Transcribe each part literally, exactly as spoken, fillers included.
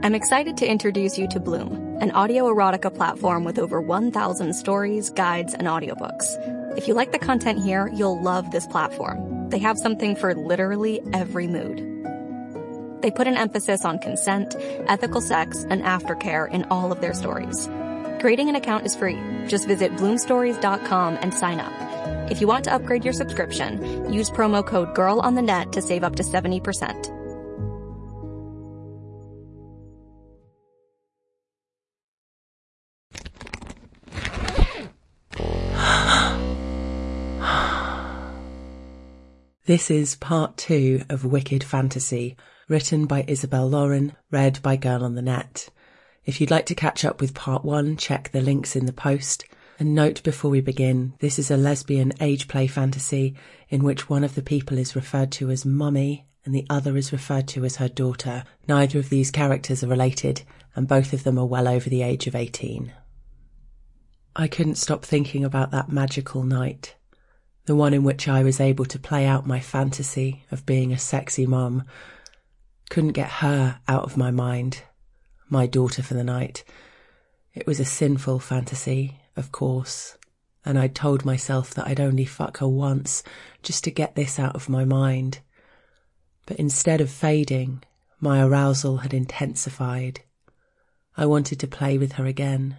I'm excited to introduce you to Bloom, an audio erotica platform with over one thousand stories, guides, and audiobooks. If you like the content here, you'll love this platform. They have something for literally every mood. They put an emphasis on consent, ethical sex, and aftercare in all of their stories. Creating an account is free. Just visit bloom stories dot com and sign up. If you want to upgrade your subscription, use promo code GIRLONTHENET to save up to seventy percent. This is part two of Wicked Fantasy, written by Isabel Lauren, read by Girl on the Net. If you'd like to catch up with part one, check the links in the post. And note before we begin, this is a lesbian age play fantasy in which one of the people is referred to as Mummy and the other is referred to as her daughter. Neither of these characters are related, and both of them are well over the age of eighteen. I couldn't stop thinking about that magical night. The one in which I was able to play out my fantasy of being a sexy mum. Couldn't get her out of my mind, my daughter for the night. It was a sinful fantasy, of course, and I'd told myself that I'd only fuck her once just to get this out of my mind. But instead of fading, my arousal had intensified. I wanted to play with her again.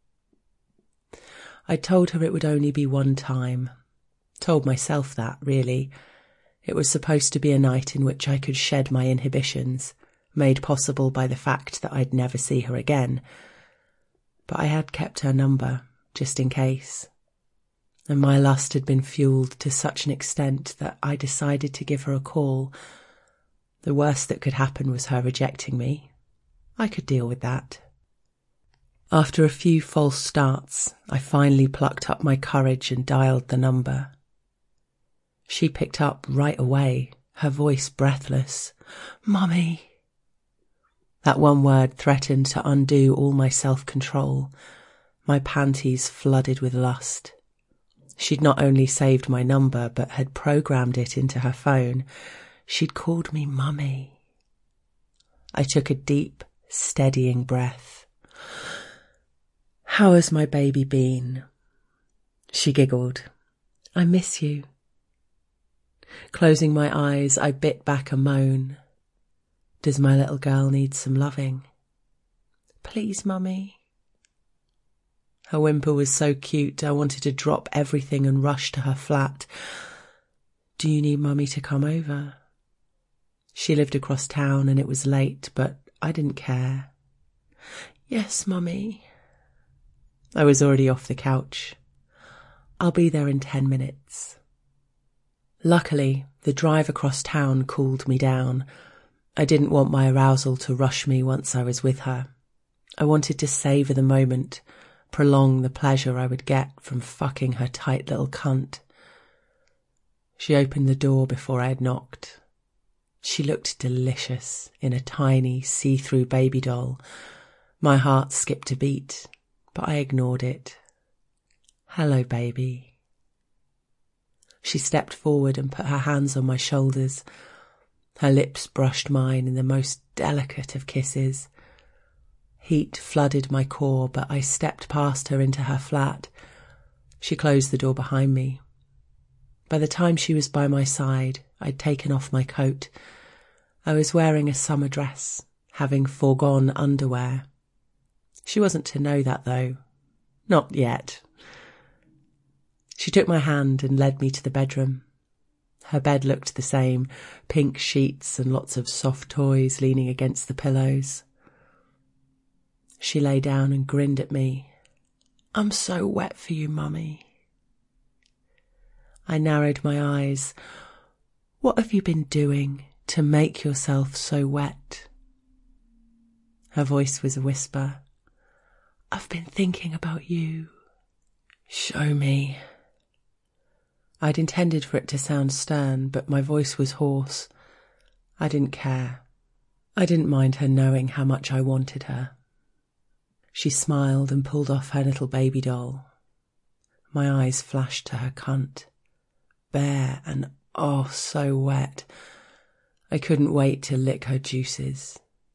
I told her it would only be one time. Told myself that, really. It was supposed to be a night in which I could shed my inhibitions, made possible by the fact that I'd never see her again. But I had kept her number, just in case. And my lust had been fuelled to such an extent that I decided to give her a call. The worst that could happen was her rejecting me. I could deal with that. After a few false starts, I finally plucked up my courage and dialed the number. She picked up right away, her voice breathless. Mummy. That one word threatened to undo all my self-control. My panties flooded with lust. She'd not only saved my number, but had programmed it into her phone. She'd called me Mummy. I took a deep, steadying breath. How has my baby been? She giggled. I miss you. Closing my eyes, I bit back a moan. Does my little girl need some loving? Please, Mummy. Her whimper was so cute, I wanted to drop everything and rush to her flat. Do you need Mummy to come over? She lived across town and it was late, but I didn't care. Yes, Mummy. I was already off the couch. I'll be there in ten minutes. Luckily, the drive across town cooled me down. I didn't want my arousal to rush me once I was with her. I wanted to savour the moment, prolong the pleasure I would get from fucking her tight little cunt. She opened the door before I had knocked. She looked delicious in a tiny, see-through baby doll. My heart skipped a beat, but I ignored it. Hello, baby. She stepped forward and put her hands on my shoulders. Her lips brushed mine in the most delicate of kisses. Heat flooded my core, but I stepped past her into her flat. She closed the door behind me. By the time she was by my side, I'd taken off my coat. I was wearing a summer dress, having foregone underwear. She wasn't to know that, though. Not yet. She took my hand and led me to the bedroom. Her bed looked the same, pink sheets and lots of soft toys leaning against the pillows. She lay down and grinned at me. I'm so wet for you, Mummy. I narrowed my eyes. What have you been doing to make yourself so wet? Her voice was a whisper. I've been thinking about you. Show me. I'd intended for it to sound stern, but my voice was hoarse. I didn't care. I didn't mind her knowing how much I wanted her. She smiled and pulled off her little baby doll. My eyes flashed to her cunt. Bare and oh so wet. I couldn't wait to lick her juices,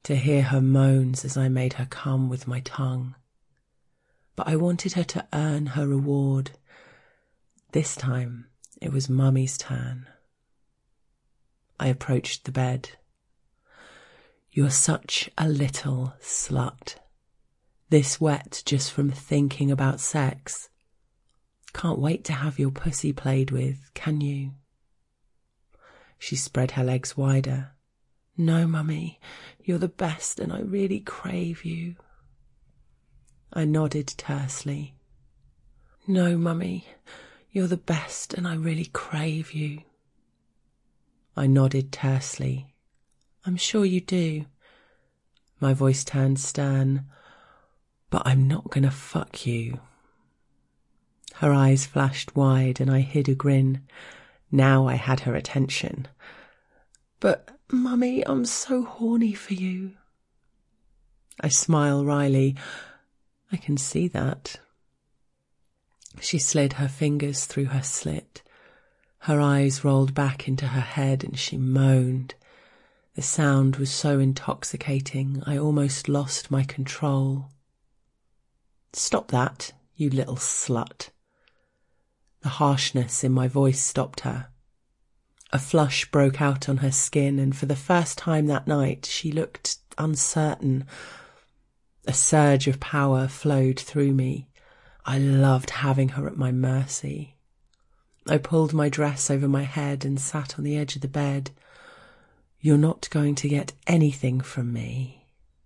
to hear her moans as I made her come with my tongue. But I wanted her to earn her reward. This time, it was Mummy's turn. I approached the bed. "You're such a little slut. This wet just from thinking about sex. Can't wait to have your pussy played with, can you?" She spread her legs wider. "No, Mummy, you're the best and I really crave you." I nodded tersely. "No, Mummy, you're the best and I really crave you." I nodded tersely. "I'm sure you do." My voice turned stern. "But I'm not gonna fuck you." Her eyes flashed wide and I hid a grin. Now I had her attention. "But, Mummy, I'm so horny for you." I smile wryly. "I can see that." She slid her fingers through her slit. Her eyes rolled back into her head and she moaned. The sound was so intoxicating, I almost lost my control. "Stop that, you little slut." The harshness in my voice stopped her. A flush broke out on her skin, and for the first time that night she looked uncertain. A surge of power flowed through me. I loved having her at my mercy. I pulled my dress over my head and sat on the edge of the bed. "You're not going to get anything from me."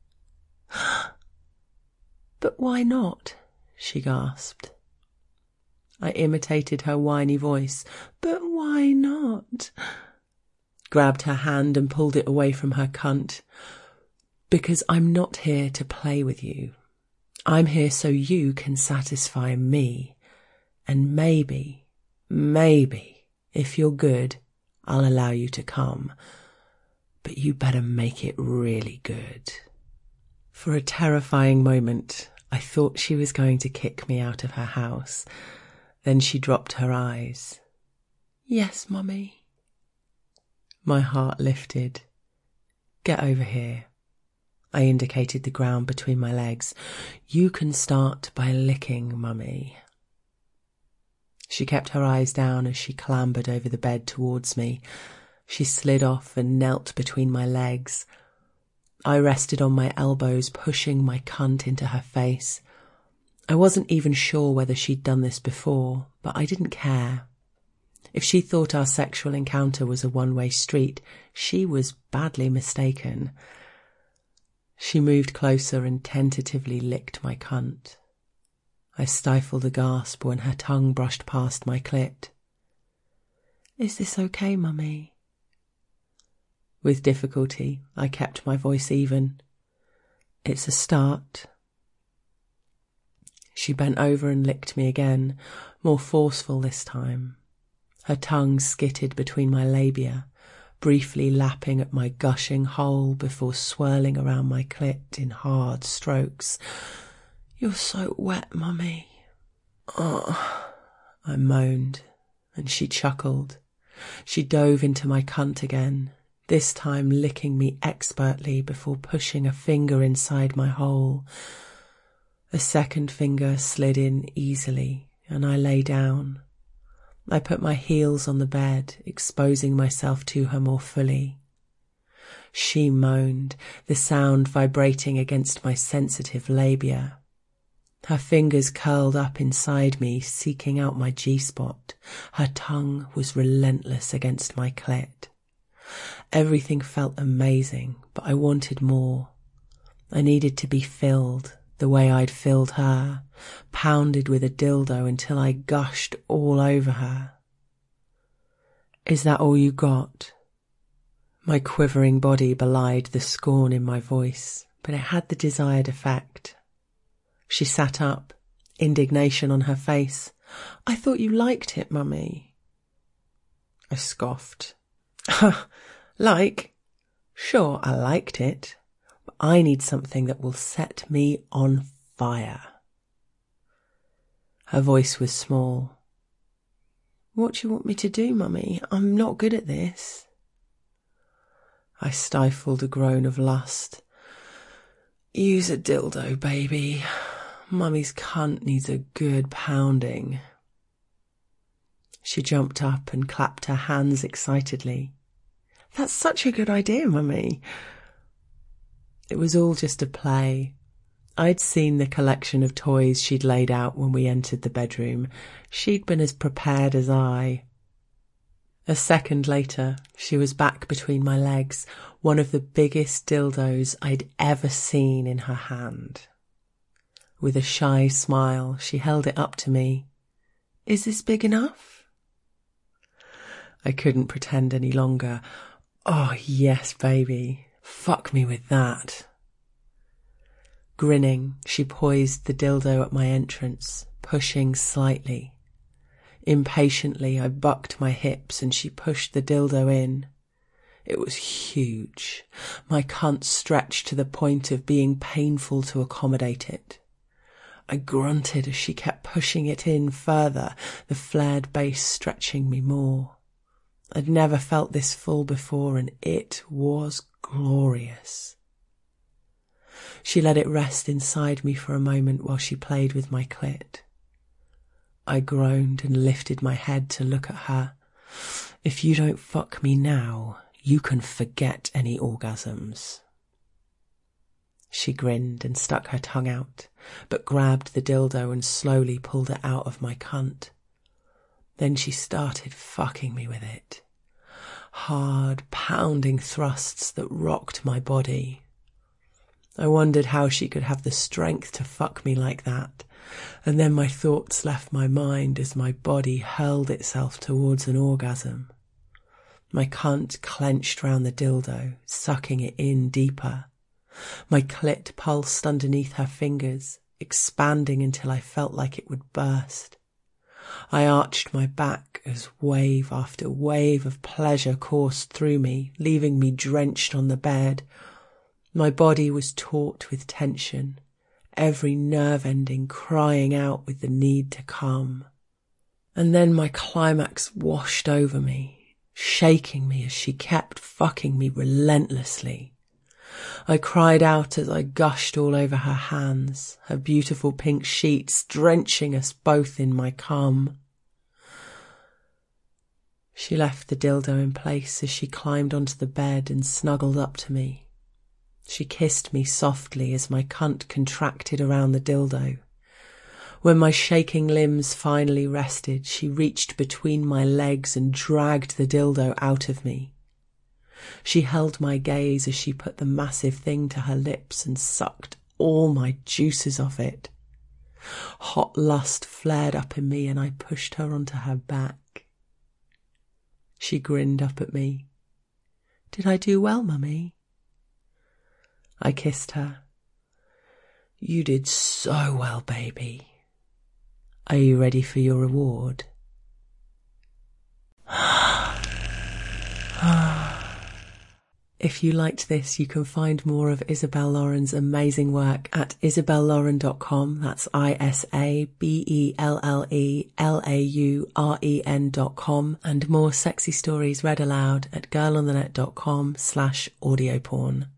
"But why not?" she gasped. I imitated her whiny voice. "But why not?" Grabbed her hand and pulled it away from her cunt. "Because I'm not here to play with you. I'm here so you can satisfy me. And maybe, maybe, if you're good, I'll allow you to come. But you better make it really good." For a terrifying moment, I thought she was going to kick me out of her house. Then she dropped her eyes. "Yes, Mummy." My heart lifted. "Get over here." I indicated the ground between my legs. "You can start by licking, Mummy." She kept her eyes down as she clambered over the bed towards me. She slid off and knelt between my legs. I rested on my elbows, pushing my cunt into her face. I wasn't even sure whether she'd done this before, but I didn't care. If she thought our sexual encounter was a one-way street, she was badly mistaken. She moved closer and tentatively licked my cunt. I stifled a gasp when her tongue brushed past my clit. "Is this okay, Mummy?" With difficulty, I kept my voice even. "It's a start." She bent over and licked me again, more forceful this time. Her tongue skittered between my labia, briefly lapping at my gushing hole before swirling around my clit in hard strokes. "You're so wet, Mummy." "Oh," I moaned, and she chuckled. She dove into my cunt again, this time licking me expertly before pushing a finger inside my hole. A second finger slid in easily, and I lay down. I put my heels on the bed, exposing myself to her more fully. She moaned, the sound vibrating against my sensitive labia. Her fingers curled up inside me, seeking out my G-spot. Her tongue was relentless against my clit. Everything felt amazing, but I wanted more. I needed to be filled, the way I'd filled her, pounded with a dildo until I gushed all over her. "Is that all you got?" My quivering body belied the scorn in my voice, but it had the desired effect. She sat up, indignation on her face. "I thought you liked it, Mummy." I scoffed. "Like? Sure, I liked it. But I need something that will set me on fire." Her voice was small. "What do you want me to do, Mummy? I'm not good at this." I stifled a groan of lust. Use a dildo, baby. Mummy's cunt needs a good pounding. She jumped up and clapped her hands excitedly. That's such a good idea, Mummy. It was all just a play. I'd seen the collection of toys she'd laid out when we entered the bedroom. She'd been as prepared as I. A second later, she was back between my legs, one of the biggest dildos I'd ever seen in her hand. With a shy smile, she held it up to me. Is this big enough? I couldn't pretend any longer. Oh, yes, baby. Fuck me with that. Grinning, she poised the dildo at my entrance, pushing slightly. Impatiently, I bucked my hips and she pushed the dildo in. It was huge. My cunt stretched to the point of being painful to accommodate it. I grunted as she kept pushing it in further, the flared base stretching me more. I'd never felt this full before, and it was glorious. She let it rest inside me for a moment while she played with my clit. I groaned and lifted my head to look at her. If you don't fuck me now, you can forget any orgasms. She grinned and stuck her tongue out, but grabbed the dildo and slowly pulled it out of my cunt. Then she started fucking me with it. Hard, pounding thrusts that rocked my body. I wondered how she could have the strength to fuck me like that, and then my thoughts left my mind as my body hurled itself towards an orgasm. My cunt clenched round the dildo, sucking it in deeper. My clit pulsed underneath her fingers, expanding until I felt like it would burst. I arched my back as wave after wave of pleasure coursed through me, leaving me drenched on the bed. My body was taut with tension, every nerve ending crying out with the need to come. And then my climax washed over me, shaking me as she kept fucking me relentlessly. I cried out as I gushed all over her hands, her beautiful pink sheets drenching us both in my cum. She left the dildo in place as she climbed onto the bed and snuggled up to me. She kissed me softly as my cunt contracted around the dildo. When my shaking limbs finally rested, she reached between my legs and dragged the dildo out of me. She held my gaze as she put the massive thing to her lips and sucked all my juices off it. Hot lust flared up in me and I pushed her onto her back. She grinned up at me. Did I do well, Mummy? I kissed her. You did so well, baby. Are you ready for your reward? If you liked this, you can find more of Isabel Lauren's amazing work at isabel lauren dot com. That's I S A B E L L E L A U R E N dot com. And more sexy stories read aloud at girl on the net dot com slash audio porn.